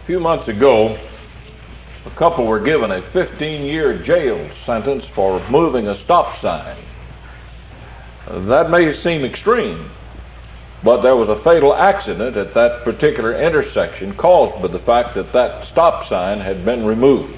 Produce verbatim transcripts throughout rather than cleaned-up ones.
few months ago, a couple were given a fifteen-year jail sentence for moving a stop sign. That may seem extreme, but there was a fatal accident at that particular intersection caused by the fact that that stop sign had been removed.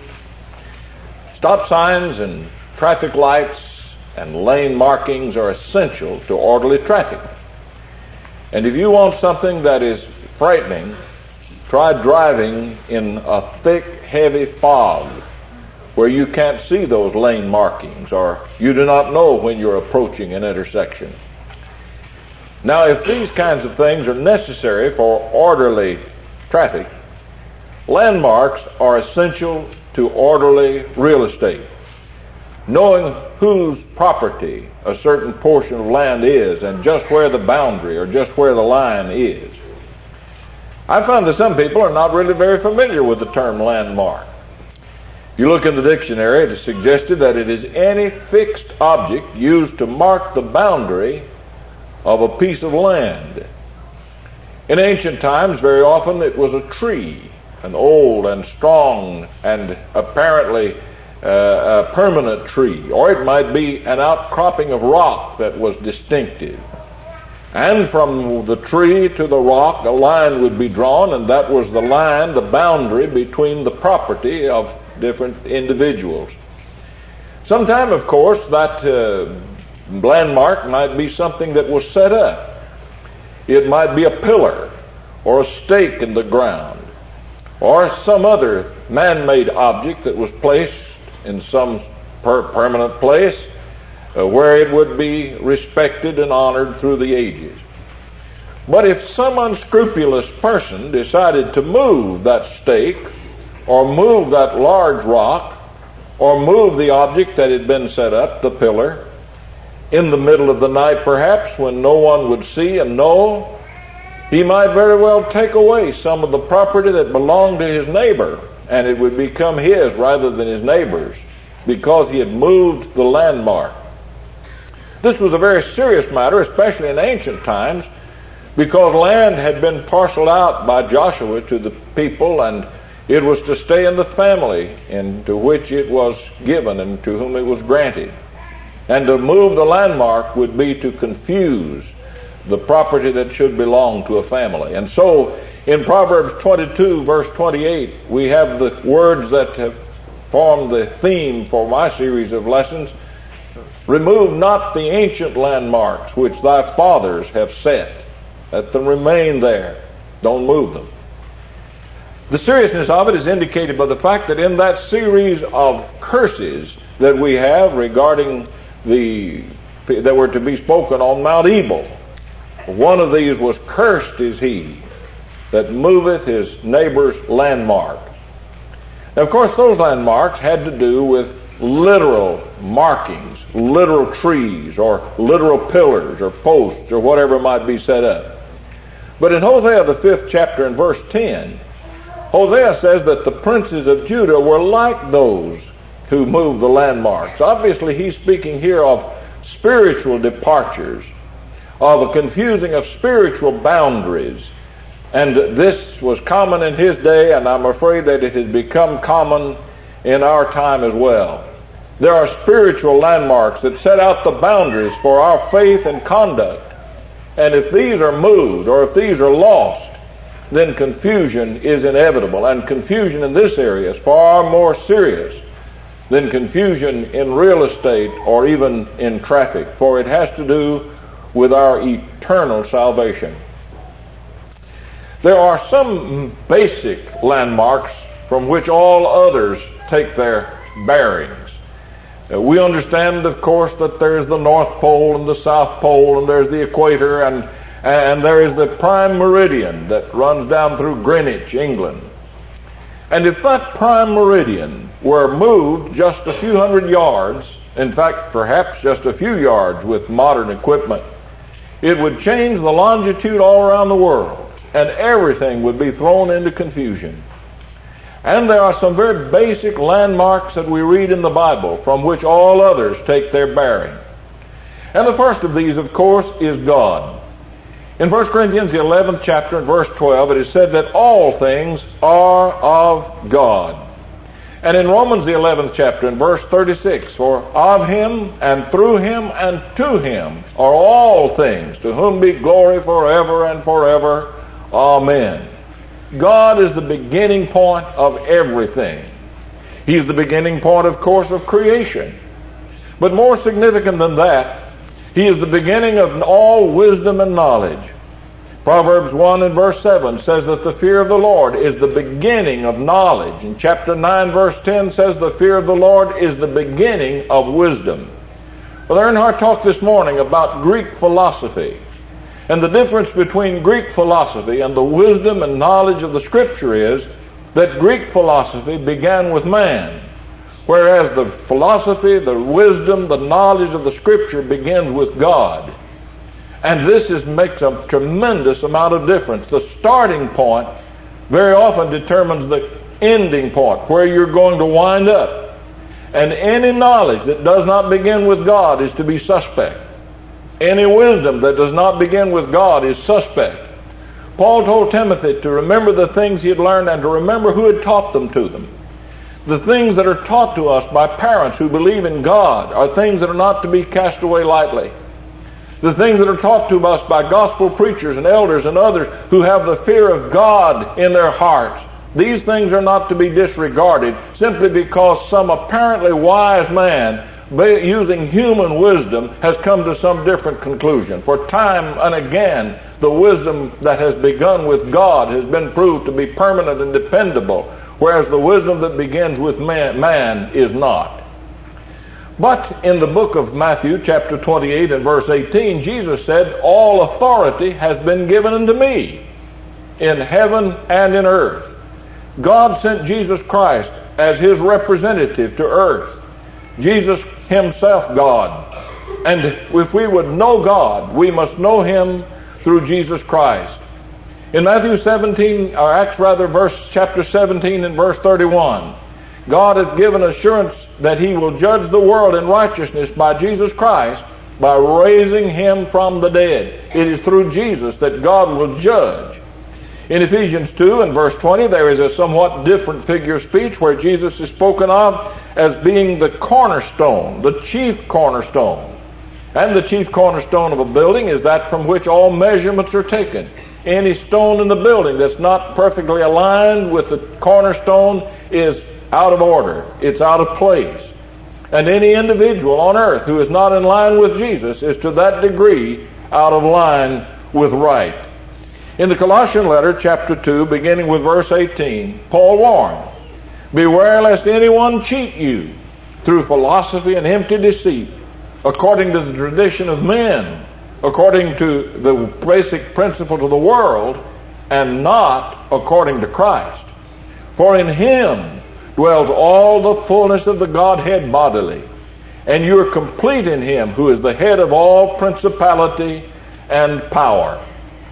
Stop signs and traffic lights and lane markings are essential to orderly traffic. And if you want something that is frightening, try driving in a thick, heavy fog where you can't see those lane markings or you do not know when you're approaching an intersection. Now, if these kinds of things are necessary for orderly traffic, landmarks are essential to orderly real estate. Knowing whose property a certain portion of land is and just where the boundary or just where the line is. I find that some people are not really very familiar with the term landmark. If you look in the dictionary, it is suggested that it is any fixed object used to mark the boundary of a piece of land. In ancient times, very often it was a tree, an old and strong and apparently uh, a permanent tree, or it might be an outcropping of rock that was distinctive. And from the tree to the rock, a line would be drawn, and that was the line, the boundary between the property of different individuals. Sometime, of course, that uh, landmark might be something that was set up. It might be a pillar or a stake in the ground or some other man-made object that was placed in some per- permanent place uh, where it would be respected and honored through the ages. But if some unscrupulous person decided to move that stake or move that large rock or move the object that had been set up, the pillar, in the middle of the night perhaps when no one would see and know, he might very well take away some of the property that belonged to his neighbor, and it would become his rather than his neighbor's because he had moved the landmark. This was a very serious matter, especially in ancient times, because land had been parceled out by Joshua to the people, and it was to stay in the family into which it was given and to whom it was granted. And to move the landmark would be to confuse the property that should belong to a family. And so in Proverbs twenty-two, verse twenty-eight, we have the words that have formed the theme for my series of lessons. Remove not the ancient landmarks which thy fathers have set. Let them remain there. Don't move them. The seriousness of it is indicated by the fact that in that series of curses that we have regarding the that were to be spoken on Mount Ebal, one of these was, cursed is he that moveth his neighbor's landmark. Now, of course, those landmarks had to do with literal markings, literal trees, or literal pillars, or posts, or whatever might be set up. But in Hosea, the fifth chapter, and verse ten, Hosea says that the princes of Judah were like those who moved the landmarks. Obviously, he's speaking here of spiritual departures, of a confusing of spiritual boundaries. And this was common in his day, and I'm afraid that it has become common in our time as well. There are spiritual landmarks that set out the boundaries for our faith and conduct. And if these are moved, or if these are lost, then confusion is inevitable. And confusion in this area is far more serious than confusion in real estate or even in traffic, for it has to do with our eternal salvation. There are some basic landmarks from which all others take their bearings. Uh, we understand, of course, that there's the North Pole and the South Pole, and there's the equator, and, and there is the prime meridian that runs down through Greenwich, England. And if that prime meridian were moved just a few hundred yards, in fact, perhaps just a few yards with modern equipment, it would change the longitude all around the world, and everything would be thrown into confusion. And there are some very basic landmarks that we read in the Bible from which all others take their bearing. And the first of these, of course, is God. In First Corinthians, the eleventh chapter, and verse twelve, it is said that all things are of God. And in Romans, the eleventh chapter, and verse thirty-six, for of him, and through him, and to him are all things, to whom be glory forever and forever. Amen. God is the beginning point of everything. He's the beginning point, of course, of creation. But more significant than that, He is the beginning of all wisdom and knowledge. Proverbs one and verse seven says that the fear of the Lord is the beginning of knowledge. And chapter nine verse ten says the fear of the Lord is the beginning of wisdom. Well, Earnhardt talked this morning about Greek philosophy. And the difference between Greek philosophy and the wisdom and knowledge of the Scripture is that Greek philosophy began with man, whereas the philosophy, the wisdom, the knowledge of the Scripture begins with God. And this is, makes a tremendous amount of difference. The starting point very often determines the ending point, where you're going to wind up. And any knowledge that does not begin with God is to be suspect. Any wisdom that does not begin with God is suspect. Paul told Timothy to remember the things he had learned and to remember who had taught them to them. The things that are taught to us by parents who believe in God are things that are not to be cast away lightly. The things that are taught to us by gospel preachers and elders and others who have the fear of God in their hearts, these things are not to be disregarded simply because some apparently wise man, using human wisdom, has come to some different conclusion. For time and again, the wisdom that has begun with God has been proved to be permanent and dependable, whereas the wisdom that begins with man, man is not. But in the book of Matthew, chapter twenty-eight and verse eighteen, Jesus said, all authority has been given unto me in heaven and in earth. God sent Jesus Christ as his representative to earth. Jesus himself, God. And if we would know God, we must know him through Jesus Christ. In Matthew seventeen, or Acts rather, verse chapter seventeen and verse thirty-one, God hath given assurance that he will judge the world in righteousness by Jesus Christ, by raising him from the dead. It is through Jesus that God will judge. In Ephesians two and verse twenty, there is a somewhat different figure of speech where Jesus is spoken of as being the cornerstone, the chief cornerstone. And the chief cornerstone of a building is that from which all measurements are taken. Any stone in the building that's not perfectly aligned with the cornerstone is out of order. It's out of place. And any individual on earth who is not in line with Jesus is to that degree out of line with right. In the Colossian letter, chapter two, beginning with verse eighteen, Paul warned, beware lest anyone cheat you through philosophy and empty deceit, according to the tradition of men, according to the basic principles of the world, and not according to Christ. For in him dwells all the fullness of the Godhead bodily, and you are complete in him who is the head of all principality and power.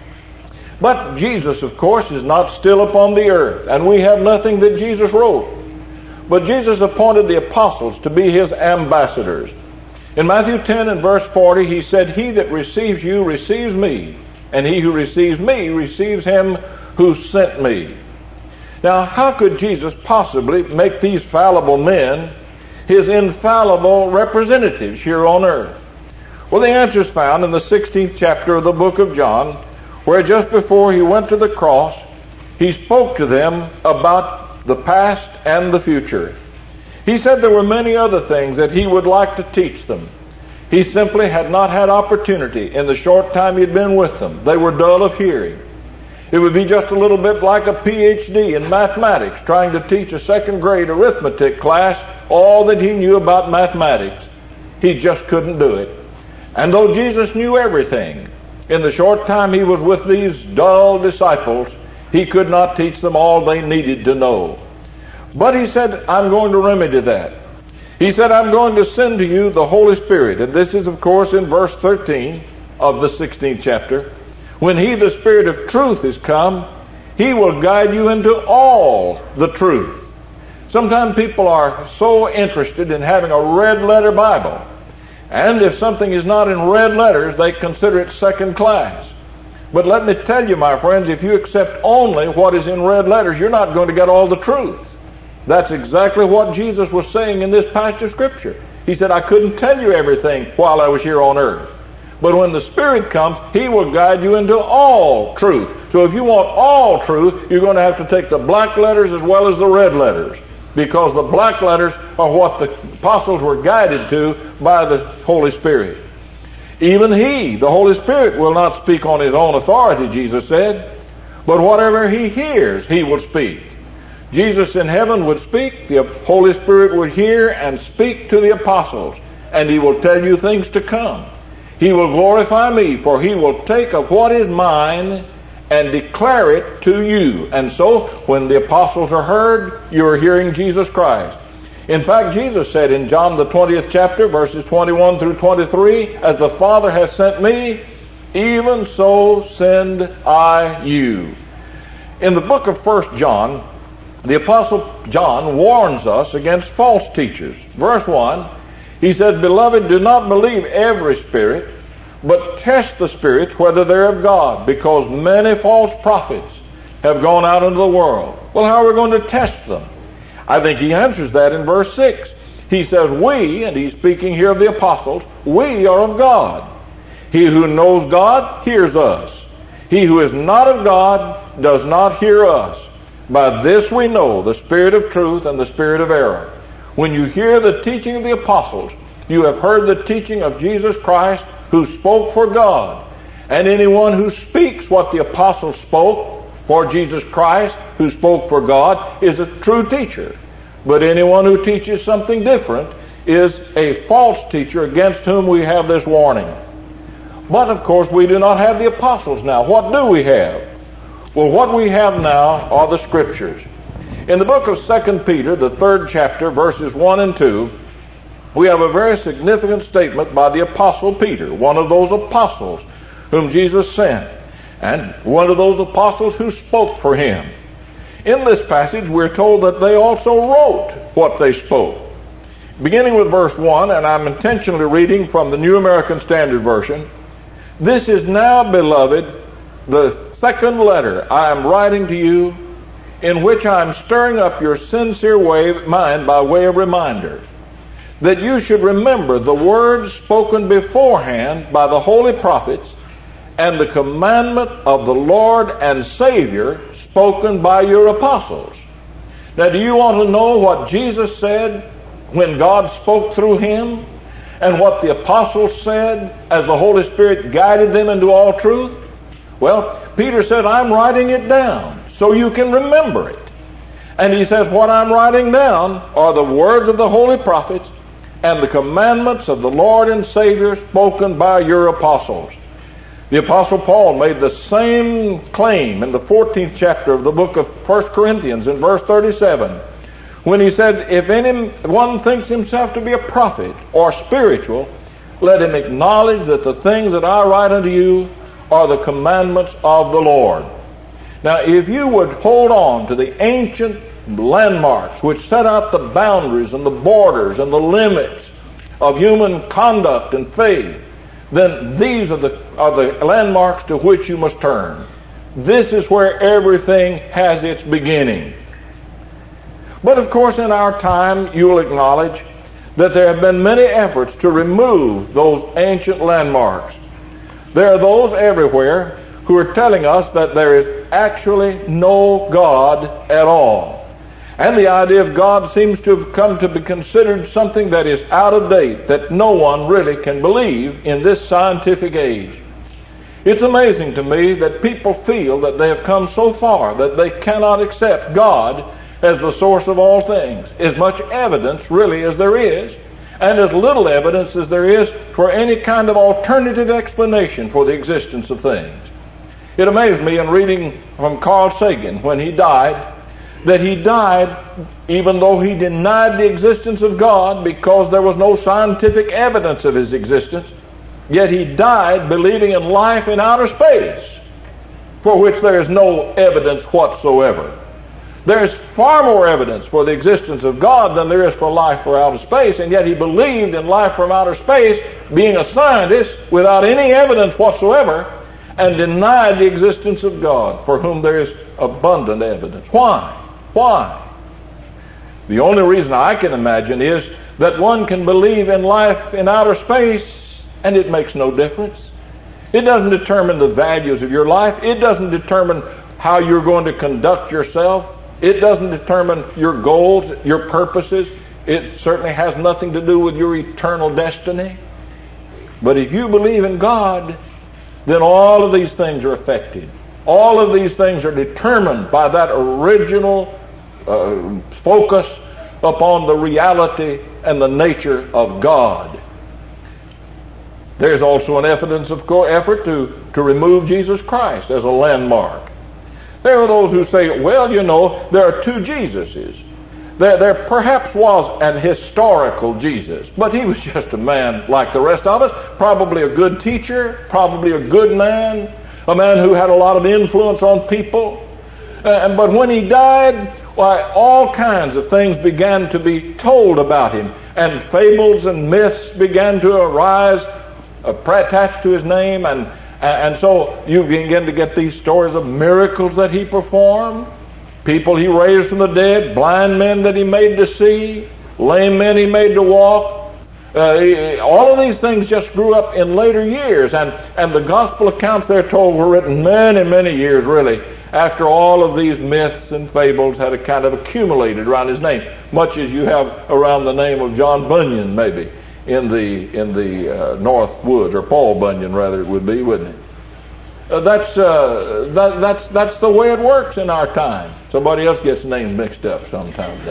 But Jesus, of course, is not still upon the earth, and we have nothing that Jesus wrote. But Jesus appointed the apostles to be his ambassadors. In Matthew ten and verse forty, he said, he that receives you receives me, and he who receives me receives him who sent me. Now, how could Jesus possibly make these fallible men his infallible representatives here on earth? Well, the answer is found in the sixteenth chapter of the book of John, where just before he went to the cross, he spoke to them about the past and the future. He said there were many other things that he would like to teach them. He simply had not had opportunity in the short time he'd been with them. They were dull of hearing. It would be just a little bit like a P H D in mathematics trying to teach a second grade arithmetic class all that he knew about mathematics. He just couldn't do it. And though Jesus knew everything, in the short time he was with these dull disciples, he could not teach them all they needed to know. But he said, I'm going to remedy that. He said, I'm going to send to you the Holy Spirit. And this is, of course, in verse thirteen of the sixteenth chapter. When he, the Spirit of truth, is come, he will guide you into all the truth. Sometimes people are so interested in having a red letter Bible. And if something is not in red letters, they consider it second class. But let me tell you, my friends, if you accept only what is in red letters, you're not going to get all the truth. That's exactly what Jesus was saying in this passage of Scripture. He said, I couldn't tell you everything while I was here on earth. But when the Spirit comes, He will guide you into all truth. So if you want all truth, you're going to have to take the black letters as well as the red letters. Because the black letters are what the apostles were guided to by the Holy Spirit. Even He, the Holy Spirit, will not speak on His own authority, Jesus said. But whatever He hears, He will speak. Jesus in heaven would speak, the Holy Spirit would hear and speak to the apostles, and He will tell you things to come. He will glorify me, for He will take of what is mine and declare it to you. And so, when the apostles are heard, you are hearing Jesus Christ. In fact, Jesus said in John the twentieth chapter, verses twenty-one through twenty-three, as the Father hath sent me, even so send I you. In the book of First John, the Apostle John warns us against false teachers. Verse one, he says, Beloved, do not believe every spirit, but test the spirits whether they're of God, because many false prophets have gone out into the world. Well, how are we going to test them? I think he answers that in verse six. He says, we, and he's speaking here of the apostles, we are of God. He who knows God hears us. He who is not of God does not hear us. By this we know the spirit of truth and the spirit of error. When you hear the teaching of the apostles, you have heard the teaching of Jesus Christ, who spoke for God. And anyone who speaks what the apostles spoke for Jesus Christ, who spoke for God, is a true teacher. But anyone who teaches something different is a false teacher, against whom we have this warning. But of course we do not have the apostles now. What do we have? Well, what we have now are the Scriptures. In the book of Second Peter, the third chapter, verses one and two, we have a very significant statement by the Apostle Peter, one of those apostles whom Jesus sent, and one of those apostles who spoke for Him. In this passage, we're told that they also wrote what they spoke. Beginning with verse one, and I'm intentionally reading from the New American Standard Version, this is now, beloved, the second letter I am writing to you, in which I am stirring up your sincere way, mind by way of reminder, that you should remember the words spoken beforehand by the holy prophets and the commandment of the Lord and Savior spoken by your apostles. Now, do you want to know what Jesus said when God spoke through Him, and what the apostles said as the Holy Spirit guided them into all truth? Well, Peter said, I'm writing it down so you can remember it. And he says, what I'm writing down are the words of the holy prophets and the commandments of the Lord and Savior spoken by your apostles. The Apostle Paul made the same claim in the fourteenth chapter of the book of First Corinthians in verse thirty-seven, when he said, if anyone thinks himself to be a prophet or spiritual, let him acknowledge that the things that I write unto you are the commandments of the Lord. Now, if you would hold on to the ancient landmarks which set out the boundaries and the borders and the limits of human conduct and faith, then these are the, are the landmarks to which you must turn. This is where everything has its beginning. But of course, in our time, you'll acknowledge that there have been many efforts to remove those ancient landmarks. There are those everywhere who are telling us that there is actually no God at all. And the idea of God seems to have come to be considered something that is out of date, that no one really can believe in this scientific age. It's amazing to me that people feel that they have come so far that they cannot accept God as the source of all things. As much evidence really as there is, and as little evidence as there is for any kind of alternative explanation for the existence of things. It amazed me in reading from Carl Sagan when he died, that he died even though he denied the existence of God because there was no scientific evidence of His existence, yet he died believing in life in outer space, for which there is no evidence whatsoever. There is far more evidence for the existence of God than there is for life for outer space, and yet he believed in life from outer space, being a scientist without any evidence whatsoever, and denied the existence of God, for whom there is abundant evidence. Why? Why? The only reason I can imagine is that one can believe in life in outer space and it makes no difference. It doesn't determine the values of your life. It doesn't determine how you're going to conduct yourself. It doesn't determine your goals, your purposes. It certainly has nothing to do with your eternal destiny. But if you believe in God, then all of these things are affected. All of these things are determined by that original uh, focus upon the reality and the nature of God. There's also an evidence of effort to, to remove Jesus Christ as a landmark. There are those who say, well, you know, there are two Jesuses. There, there perhaps was an historical Jesus, but he was just a man like the rest of us, probably a good teacher, probably a good man, a man who had a lot of influence on people. Uh, but when he died, why, all kinds of things began to be told about him, and fables and myths began to arise uh, attached to his name, and, and so you begin to get these stories of miracles that he performed. People he raised from the dead, blind men that he made to see, lame men he made to walk. Uh, he, all of these things just grew up in later years. And, and the gospel accounts they're told were written many, many years, really, after all of these myths and fables had a kind of accumulated around his name, much as you have around the name of John Bunyan, maybe, in the, in the uh, North Woods, or Paul Bunyan, rather, it would be, wouldn't it? Uh, that's, uh, that, that's, that's the way it works in our time. Somebody else gets names mixed up sometimes.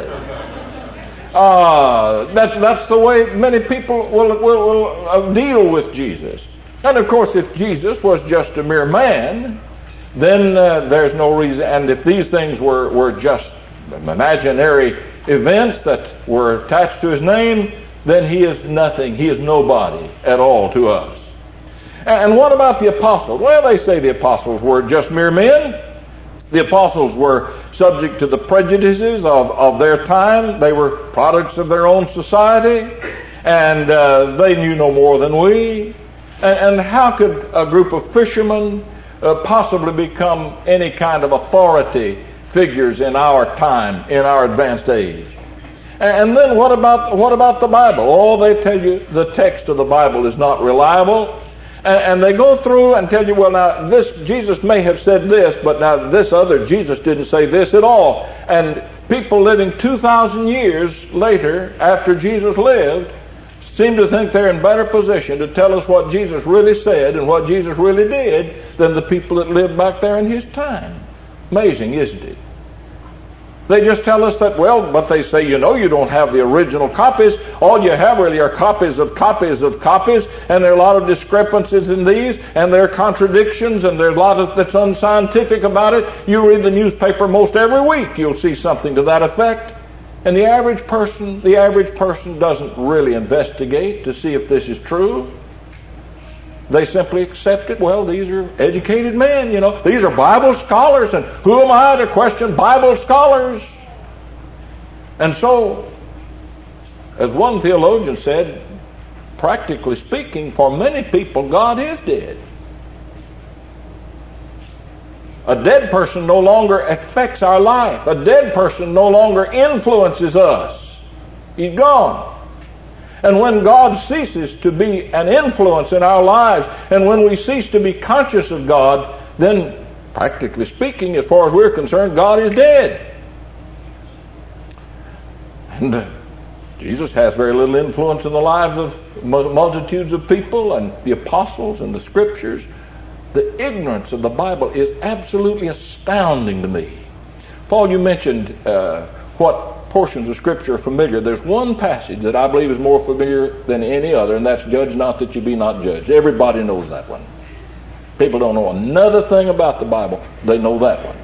Uh, that's, that's the way many people will, will, will uh, deal with Jesus. And of course, if Jesus was just a mere man, then uh, there's no reason. And if these things were, were just imaginary events that were attached to his name, then he is nothing. He is nobody at all to us. And what about the apostles? Well, they say the apostles were just mere men. The apostles were subject to the prejudices of, of their time. They were products of their own society, and uh, they knew no more than we. And, and how could a group of fishermen uh, possibly become any kind of authority figures in our time, in our advanced age? And, and then what about what about the Bible? Oh, they tell you the text of the Bible is not reliable. And they go through and tell you, well, now, this Jesus may have said this, but now this other Jesus didn't say this at all. And people living two thousand years later, after Jesus lived, seem to think they're in better position to tell us what Jesus really said and what Jesus really did than the people that lived back there in his time. Amazing, isn't it? They just tell us that, well, but they say, you know, you don't have the original copies. All you have really are copies of copies of copies, and there are a lot of discrepancies in these, and there are contradictions, and there's a lot of, that's unscientific about it. You read the newspaper most every week, you'll see something to that effect. And the average person, the average person doesn't really investigate to see if this is true. They simply accept it. Well, these are educated men, you know. These are Bible scholars, and who am I to question Bible scholars? And so, as one theologian said, practically speaking, for many people, God is dead. A dead person no longer affects our life. A dead person no longer influences us. He's gone. And when God ceases to be an influence in our lives, and when we cease to be conscious of God, then, practically speaking, as far as we're concerned, God is dead. And uh, Jesus has very little influence in the lives of multitudes of people, and the apostles and the scriptures. The ignorance of the Bible is absolutely astounding to me. Paul, you mentioned uh, what portions of Scripture are familiar. There's one passage that I believe is more familiar than any other, and that's judge not that you be not judged. Everybody knows that one. People don't know another thing about the Bible. They know that one.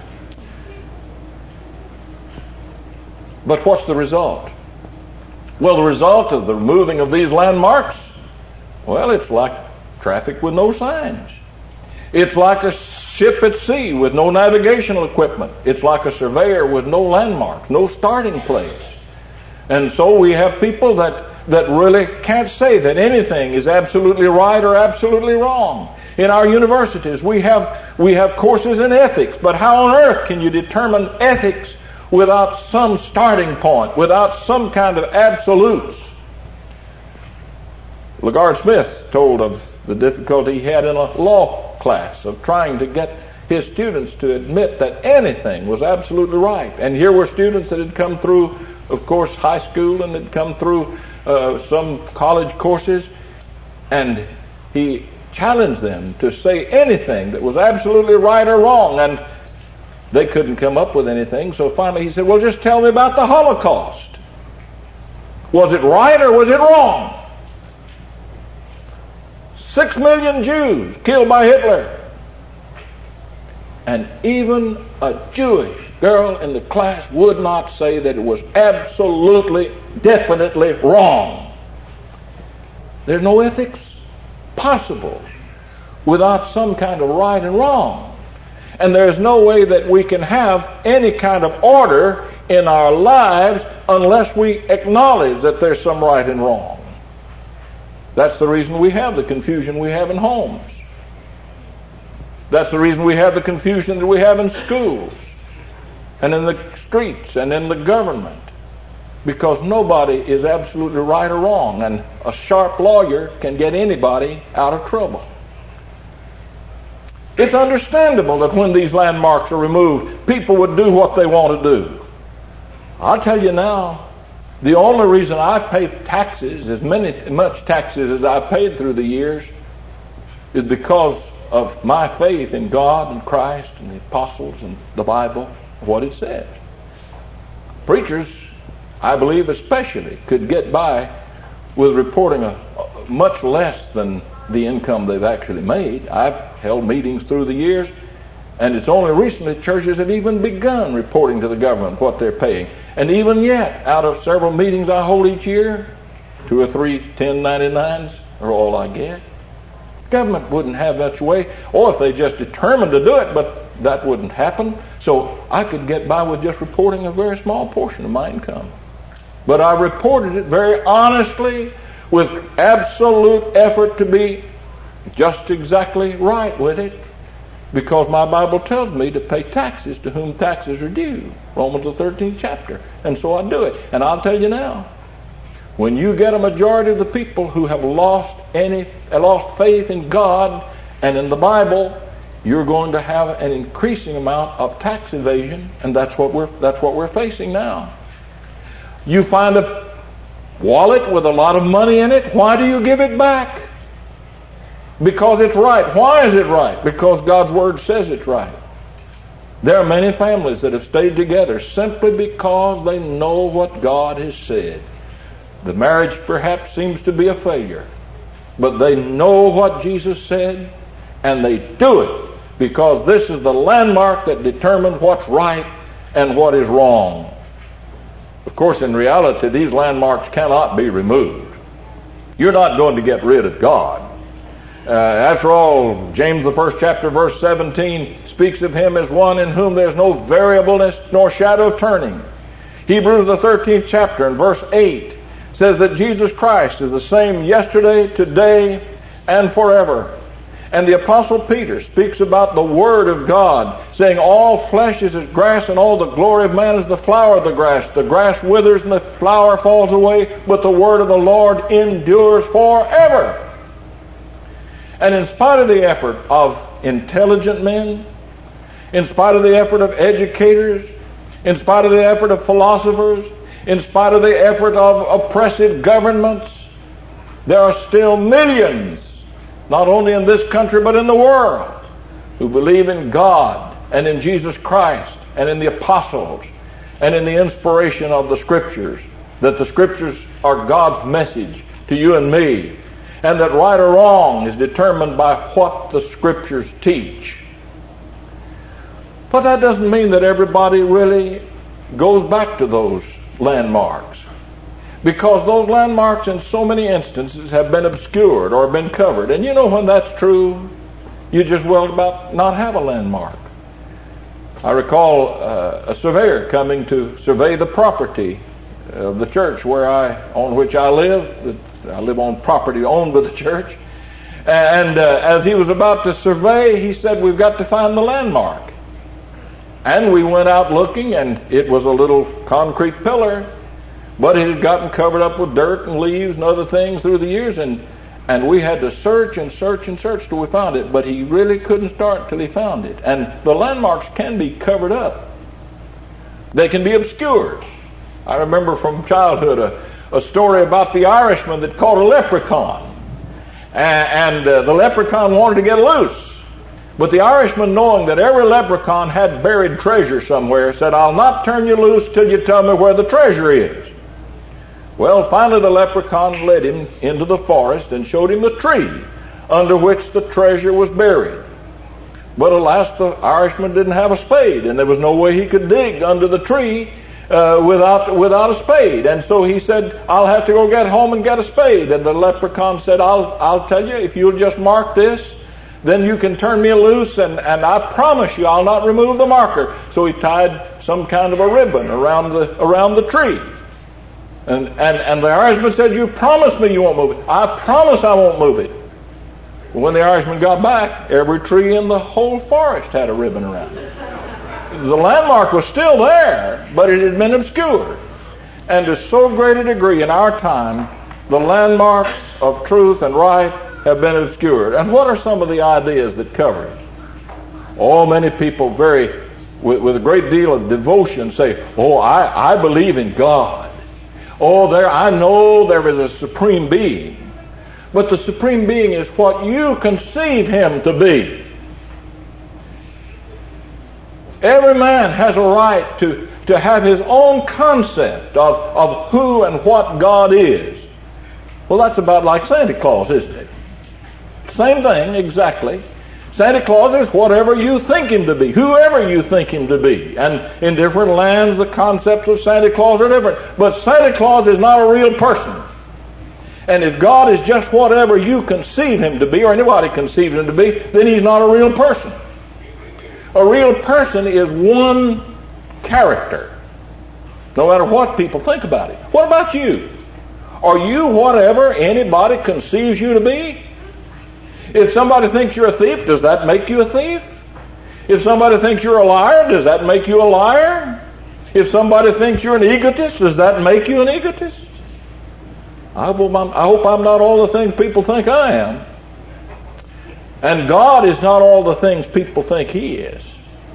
But what's the result? Well, the result of the removing of these landmarks, well, it's like traffic with no signs. It's like a ship at sea with no navigational equipment. It's like a surveyor with no landmarks, no starting place. And so we have people that, that really can't say that anything is absolutely right or absolutely wrong. In our universities, we have, we have courses in ethics, but how on earth can you determine ethics without some starting point, without some kind of absolutes? LaGard Smith told of the difficulty he had in a law class of trying to get his students to admit that anything was absolutely right. And here were students that had come through, of course, high school and had come through uh, some college courses, and he challenged them to say anything that was absolutely right or wrong, and they couldn't come up with anything. So finally he said, well, just tell me about the Holocaust. Was it right or was it wrong? Six million Jews killed by Hitler. And even a Jewish girl in the class would not say that it was absolutely, definitely wrong. There's no ethics possible without some kind of right and wrong. And there's no way that we can have any kind of order in our lives unless we acknowledge that there's some right and wrong. That's the reason we have the confusion we have in homes. That's the reason we have the confusion that we have in schools and in the streets and in the government. Because nobody is absolutely right or wrong, and a sharp lawyer can get anybody out of trouble. It's understandable that when these landmarks are removed, people would do what they want to do. I'll tell you now, the only reason I pay taxes, as many much taxes as I've paid through the years, is because of my faith in God and Christ and the apostles and the Bible, what it says. Preachers, I believe especially, could get by with reporting a, a much less than the income they've actually made. I've held meetings through the years, and it's only recently churches have even begun reporting to the government what they're paying. And even yet, out of several meetings I hold each year, two or three ten ninety-nines are all I get. Government wouldn't have much way, or if they just determined to do it, but that wouldn't happen. So I could get by with just reporting a very small portion of my income. But I reported it very honestly, with absolute effort to be just exactly right with it, because my Bible tells me to pay taxes to whom taxes are due. Romans the thirteenth chapter. And so I do it. And I'll tell you now, when you get a majority of the people who have lost any lost faith in God and in the Bible, you're going to have an increasing amount of tax evasion, and that's what we're that's what we're facing now. You find a wallet with a lot of money in it. Why do you give it back? Because it's right. Why is it right? Because God's Word says it's right. There are many families that have stayed together simply because they know what God has said. The marriage perhaps seems to be a failure, but they know what Jesus said, and they do it because this is the landmark that determines what's right and what is wrong. Of course, in reality, these landmarks cannot be removed. You're not going to get rid of God. Uh, after all, James the first chapter, verse seventeen, speaks of him as one in whom there's no variableness nor shadow of turning. Hebrews the thirteenth chapter and verse eight says that Jesus Christ is the same yesterday, today, and forever. And the Apostle Peter speaks about the Word of God, saying all flesh is as grass, and all the glory of man is the flower of the grass. The grass withers and the flower falls away, but the Word of the Lord endures forever. And in spite of the effort of intelligent men, in spite of the effort of educators, in spite of the effort of philosophers, in spite of the effort of oppressive governments, there are still millions, not only in this country but in the world, who believe in God and in Jesus Christ and in the apostles and in the inspiration of the Scriptures, that the Scriptures are God's message to you and me, and that right or wrong is determined by what the Scriptures teach. But that doesn't mean that everybody really goes back to those landmarks, because those landmarks in so many instances have been obscured or been covered. And you know, when that's true, you just well about not have a landmark. I recall uh, a surveyor coming to survey the property of the church where I, on which I live. I live on property owned by the church. And uh, as he was about to survey, he said, we've got to find the landmark. And we went out looking, and it was a little concrete pillar, but it had gotten covered up with dirt and leaves and other things through the years, and, and we had to search and search and search till we found it, but he really couldn't start till he found it. And the landmarks can be covered up. They can be obscured. I remember from childhood a, a story about the Irishman that caught a leprechaun. And uh, the leprechaun wanted to get loose. But the Irishman, knowing that every leprechaun had buried treasure somewhere, said, I'll not turn you loose till you tell me where the treasure is. Well, finally the leprechaun led him into the forest and showed him the tree under which the treasure was buried. But alas, the Irishman didn't have a spade, and there was no way he could dig under the tree Uh, without without a spade. And so he said, I'll have to go get home and get a spade. And the leprechaun said, I'll I'll tell you, if you'll just mark this, then you can turn me loose, and, and I promise you I'll not remove the marker. So he tied some kind of a ribbon around the around the tree. And and, and the Irishman said, you promise me you won't move it. I promise I won't move it. When the Irishman got back, every tree in the whole forest had a ribbon around it. The landmark was still there, but it had been obscured. And to so great a degree in our time, the landmarks of truth and right have been obscured. And what are some of the ideas that cover it? Oh, many people very, with, with a great deal of devotion say, oh, I, I believe in God. Oh, there, I know there is a supreme being. But the supreme being is what you conceive him to be. Every man has a right to, to have his own concept of, of who and what God is. Well, that's about like Santa Claus, isn't it? Same thing, exactly. Santa Claus is whatever you think him to be, whoever you think him to be. And in different lands, the concepts of Santa Claus are different. But Santa Claus is not a real person. And if God is just whatever you conceive him to be, or anybody conceives him to be, then he's not a real person. A real person is one character, no matter what people think about it. What about you? Are you whatever anybody conceives you to be? If somebody thinks you're a thief, does that make you a thief? If somebody thinks you're a liar, does that make you a liar? If somebody thinks you're an egotist, does that make you an egotist? I hope I'm, I hope I'm not all the things people think I am. And God is not all the things people think he is.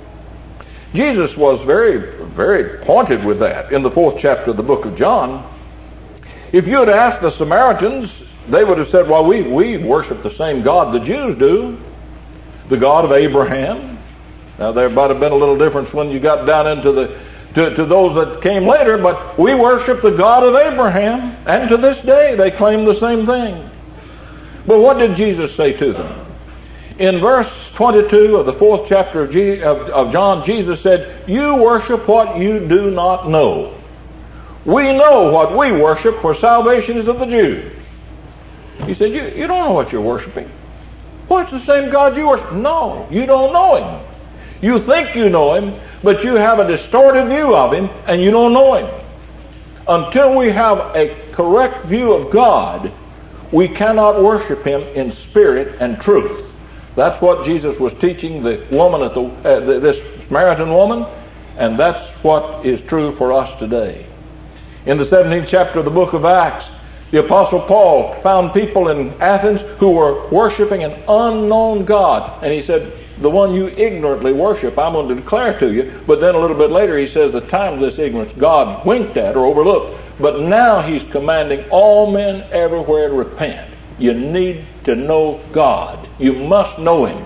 Jesus was very, very pointed with that in the fourth chapter of the book of John. If you had asked the Samaritans, they would have said, well, we, we worship the same God the Jews do, the God of Abraham. Now, there might have been a little difference when you got down into the to, to those that came later, but we worship the God of Abraham, and to this day they claim the same thing. But what did Jesus say to them? In verse twenty-two of the fourth chapter of, G, of, of John, Jesus said, you worship what you do not know. We know what we worship, for salvation is of the Jews. He said, you, you don't know what you're worshiping. Well, it's the same God you worship. No, you don't know him. You think you know him, but you have a distorted view of him, and you don't know him. Until we have a correct view of God, we cannot worship him in spirit and truth. That's what Jesus was teaching the woman at the, uh, the this Samaritan woman, and that's what is true for us today. In the seventeenth chapter of the book of Acts, the Apostle Paul found people in Athens who were worshiping an unknown God, and he said, the one you ignorantly worship, I'm going to declare to you. But then a little bit later he says the time of this ignorance God's winked at or overlooked. But now he's commanding all men everywhere to repent. You need to know God. You must know him.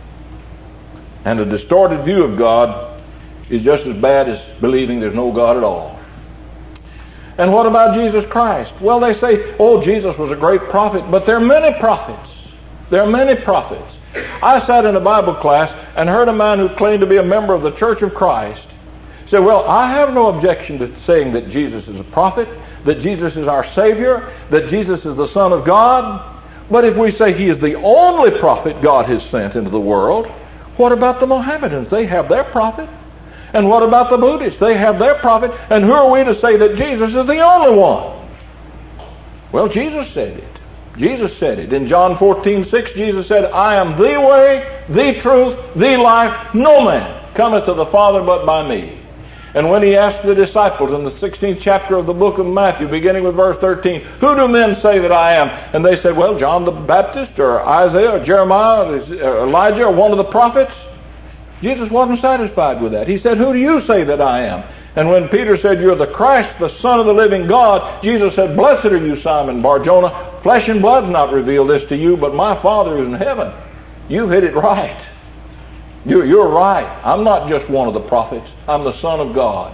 And a distorted view of God is just as bad as believing there's no God at all. And what about Jesus Christ? Well, they say, oh, Jesus was a great prophet, but there are many prophets. There are many prophets. I sat in a Bible class and heard a man who claimed to be a member of the Church of Christ say, well, I have no objection to saying that Jesus is a prophet, that Jesus is our Savior, that Jesus is the Son of God. But if we say he is the only prophet God has sent into the world, what about the Mohammedans? They have their prophet. And what about the Buddhists? They have their prophet. And who are we to say that Jesus is the only one? Well, Jesus said it. Jesus said it. In John fourteen six, Jesus said, I am the way, the truth, the life. No man cometh to the Father but by me. And when he asked the disciples in the sixteenth chapter of the book of Matthew, beginning with verse thirteen, who do men say that I am? And they said, well, John the Baptist, or Isaiah, or Jeremiah, or Elijah, or one of the prophets. Jesus wasn't satisfied with that. He said, who do you say that I am? And when Peter said, you're the Christ, the Son of the living God, Jesus said, blessed are you, Simon Bar-Jonah. Flesh and blood's not revealed this to you, but my Father is in heaven. You've hit it right. You're, you're right. I'm not just one of the prophets. I'm the Son of God.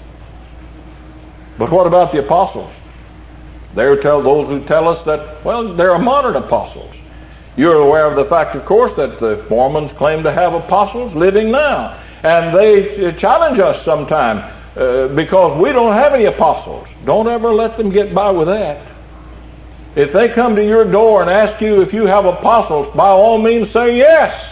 But what about the apostles? They tell those who tell us that, well, there are modern apostles. You're aware of the fact, of course, that the Mormons claim to have apostles living now. And they challenge us sometime uh, because we don't have any apostles. Don't ever let them get by with that. If they come to your door and ask you if you have apostles, by all means say yes.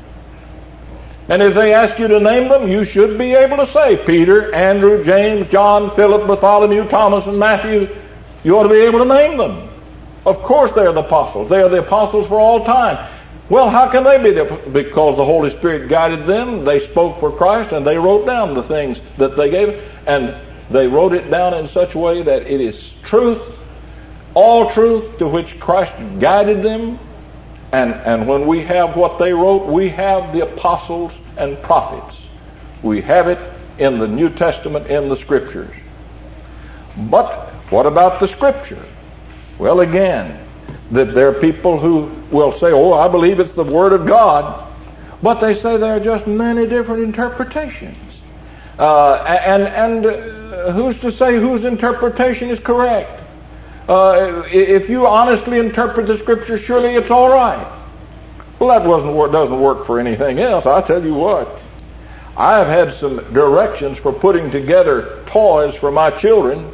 And if they ask you to name them, you should be able to say Peter, Andrew, James, John, Philip, Bartholomew, Thomas, and Matthew. You ought to be able to name them. Of course they are the apostles. They are the apostles for all time. Well, how can they be there? Because the Holy Spirit guided them. They spoke for Christ and they wrote down the things that they gave. And they wrote it down in such a way that it is truth, all truth to which Christ guided them. And, and when we have what they wrote, we have the apostles and prophets. We have it in the New Testament, in the Scriptures. But what about the Scripture? Well, again, that there are people who will say, oh, I believe it's the Word of God. But they say there are just many different interpretations. Uh, and and uh, who's to say whose interpretation is correct? Uh, if you honestly interpret the Scripture, surely it's all right. Well, that wasn't work, doesn't work for anything else. I'll tell you what. I have had some directions for putting together toys for my children,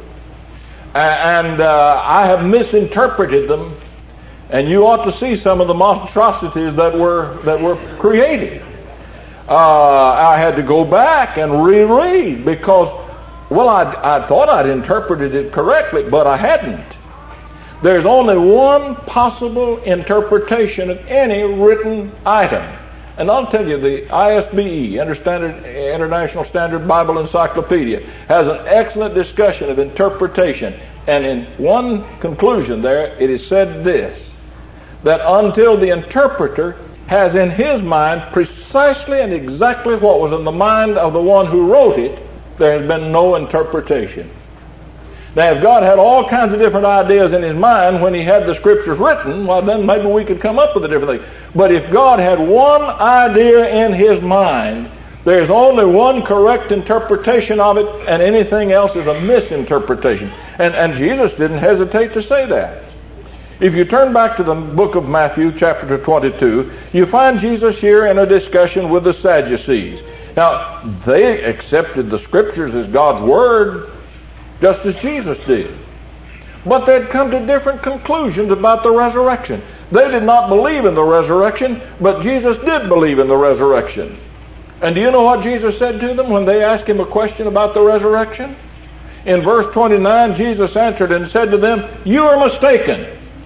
and uh, I have misinterpreted them. And you ought to see some of the monstrosities that were that were created. Uh, I had to go back and reread because, well, I, I thought I'd interpreted it correctly, but I hadn't. There's only one possible interpretation of any written item. And I'll tell you, the I S B E, International Standard Bible Encyclopedia, has an excellent discussion of interpretation. And in one conclusion there, it is said this, that until the interpreter has in his mind precisely and exactly what was in the mind of the one who wrote it, there has been no interpretation. Now, if God had all kinds of different ideas in his mind when he had the Scriptures written, well, then maybe we could come up with a different thing. But if God had one idea in his mind, there's only one correct interpretation of it, and anything else is a misinterpretation. And, and Jesus didn't hesitate to say that. If you turn back to the book of Matthew, chapter twenty-two, you find Jesus here in a discussion with the Sadducees. Now, they accepted the Scriptures as God's Word, just as Jesus did. But they'd come to different conclusions about the resurrection. They did not believe in the resurrection, but Jesus did believe in the resurrection. And do you know what Jesus said to them when they asked him a question about the resurrection? In verse twenty-nine, Jesus answered and said to them, "You are mistaken."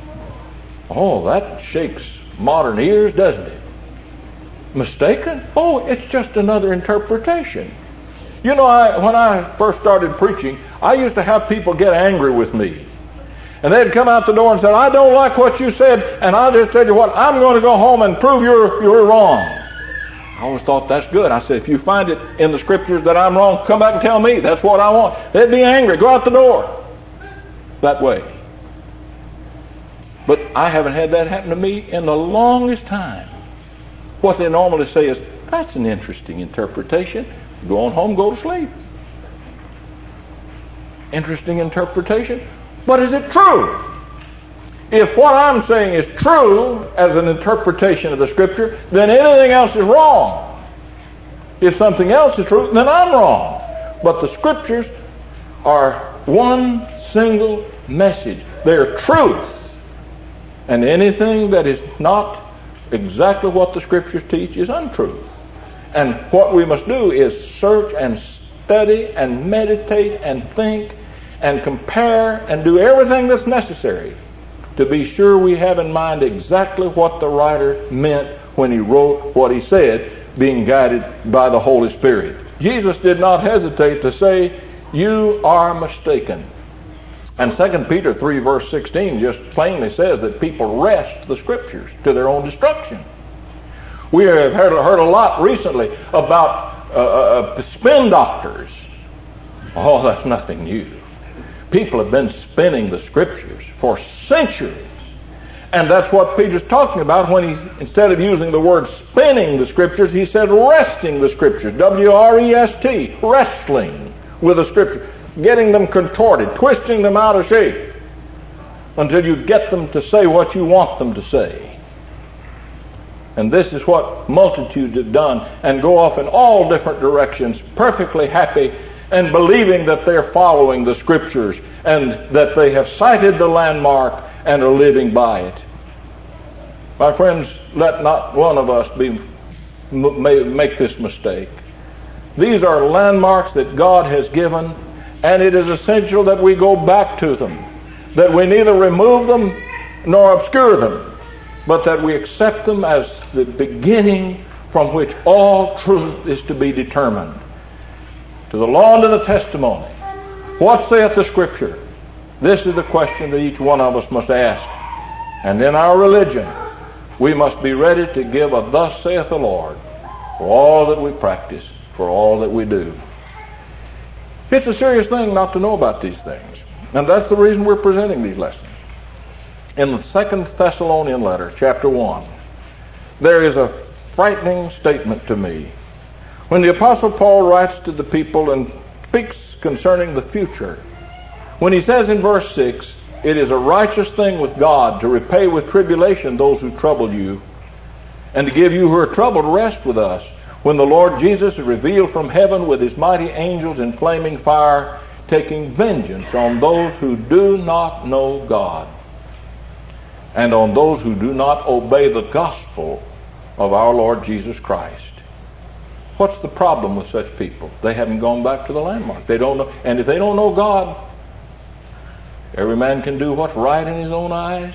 Oh, that shakes modern ears, doesn't it? Mistaken? Oh, it's just another interpretation. You know, I, when I first started preaching, I used to have people get angry with me. And they'd come out the door and say, "I don't like what you said, and I'll just tell you what, I'm going to go home and prove you're, you're wrong." I always thought that's good. I said, if you find it in the Scriptures that I'm wrong, come back and tell me. That's what I want. They'd be angry. Go out the door. That way. But I haven't had that happen to me in the longest time. What they normally say is, that's an interesting interpretation. Go on home, go to sleep. Interesting interpretation. But is it true? If what I'm saying is true as an interpretation of the Scripture, then anything else is wrong. If something else is true, then I'm wrong. But the Scriptures are one single message. They're truth. And anything that is not exactly what the Scriptures teach is untruth. And what we must do is search and study and meditate and think and compare and do everything that's necessary to be sure we have in mind exactly what the writer meant when he wrote what he said, being guided by the Holy Spirit. Jesus did not hesitate to say, "You are mistaken." And Second Peter three verse sixteen just plainly says that people wrest the Scriptures to their own destruction. We have heard, heard a lot recently about uh, uh, spin doctors. Oh, that's nothing new. People have been spinning the Scriptures for centuries. And that's what Peter's talking about when he, instead of using the word spinning the Scriptures, he said wresting the Scriptures. W R E S T, wrestling with the Scriptures. Getting them contorted, twisting them out of shape until you get them to say what you want them to say. And this is what multitudes have done, and go off in all different directions, perfectly happy and believing that they're following the Scriptures and that they have cited the landmark and are living by it. My friends, let not one of us be make this mistake. These are landmarks that God has given, and it is essential that we go back to them, that we neither remove them nor obscure them, but that we accept them as the beginning from which all truth is to be determined. To the law and to the testimony, what saith the Scripture? This is the question that each one of us must ask. And in our religion, we must be ready to give a "Thus saith the Lord" for all that we practice, for all that we do. It's a serious thing not to know about these things. And that's the reason we're presenting these lessons. In the Second Thessalonian letter, chapter one, there is a frightening statement to me. When the Apostle Paul writes to the people and speaks concerning the future, when he says in verse six, "It is a righteous thing with God to repay with tribulation those who trouble you, and to give you who are troubled rest with us, when the Lord Jesus is revealed from heaven with his mighty angels in flaming fire, taking vengeance on those who do not know God, and on those who do not obey the gospel of our Lord Jesus Christ." What's the problem with such people? They haven't gone back to the landmark. They don't know, and if they don't know God, every man can do what's right in his own eyes,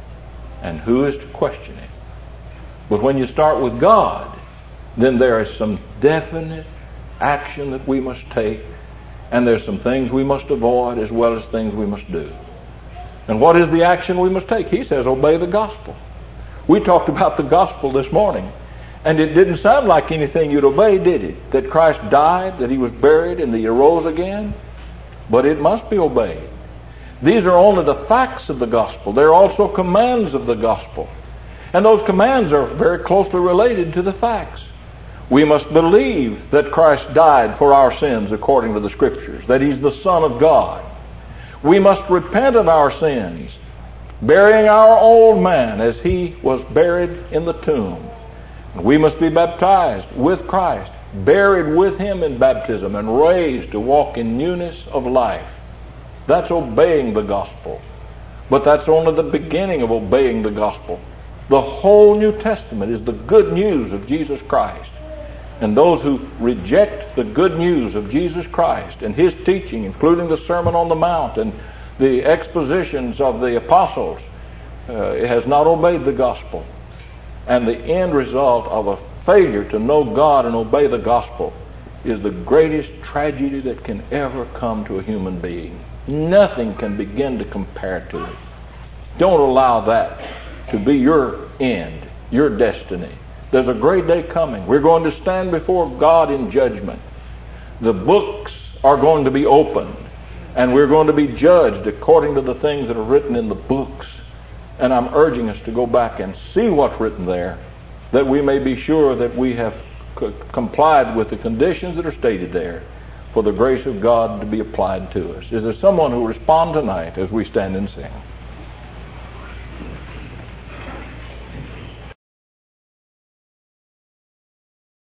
and who is to question it? But when you start with God, then there is some definite action that we must take, and there's some things we must avoid as well as things we must do. And what is the action we must take? He says, obey the gospel. We talked about the gospel this morning, and it didn't sound like anything you'd obey, did it? That Christ died, that he was buried, and that he arose again? But it must be obeyed. These are only the facts of the gospel. They're also commands of the gospel. And those commands are very closely related to the facts. We must believe that Christ died for our sins according to the Scriptures, that he's the Son of God. We must repent of our sins, burying our old man as he was buried in the tomb. We must be baptized with Christ, buried with him in baptism, and raised to walk in newness of life. That's obeying the gospel. But that's only the beginning of obeying the gospel. The whole New Testament is the good news of Jesus Christ. And those who reject the good news of Jesus Christ and his teaching, including the Sermon on the Mount and the expositions of the apostles, uh, has not obeyed the gospel. And the end result of a failure to know God and obey the gospel is the greatest tragedy that can ever come to a human being. Nothing can begin to compare to it. Don't allow that to be your end, your destiny. There's a great day coming. We're going to stand before God in judgment. The books are going to be opened, and we're going to be judged according to the things that are written in the books. And I'm urging us to go back and see what's written there, that we may be sure that we have c- complied with the conditions that are stated there for the grace of God to be applied to us. Is there someone who will respond tonight as we stand and sing?